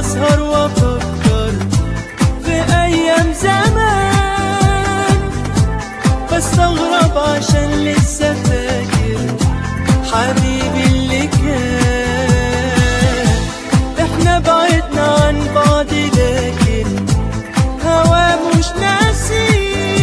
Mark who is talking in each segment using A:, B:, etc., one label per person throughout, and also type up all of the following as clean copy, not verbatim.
A: بسهر وافكر في ايام زمان، بستغرب عشان لسه فاكر حبيبي اللي كان. احنا بعدنا عن بعض لكن هوا مش ناسي،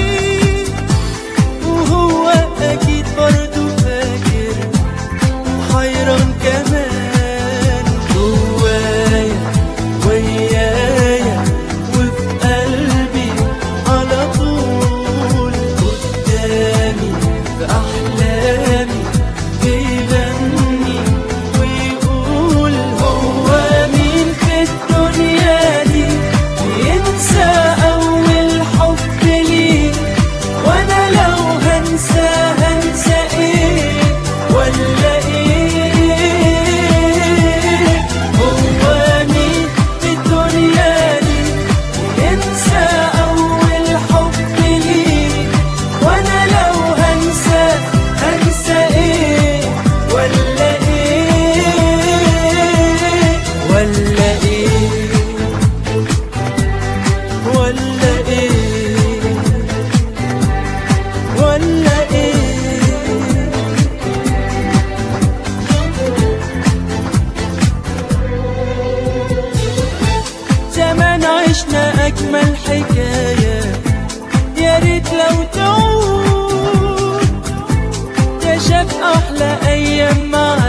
A: وهو اكيد برضو فاكر وحيران كمان. جوايا ويايا وفي قلبي على طول، قدامي في احلامي بيغني ويقول هو مين في الدنيا دي ينسى اول حب ليه، وانا لو هنسى هنسى ايه ولا ايه. هو مين في الدنيا دي ينسى اول حب ليه، وانا لو هنسى هنسى ايه ولا ايه ولا ايه ولا ايه ولا ايه. زمان عشنا اجمل حكاية، يا ريت لو تعود، ده شاف احلى ايام معاك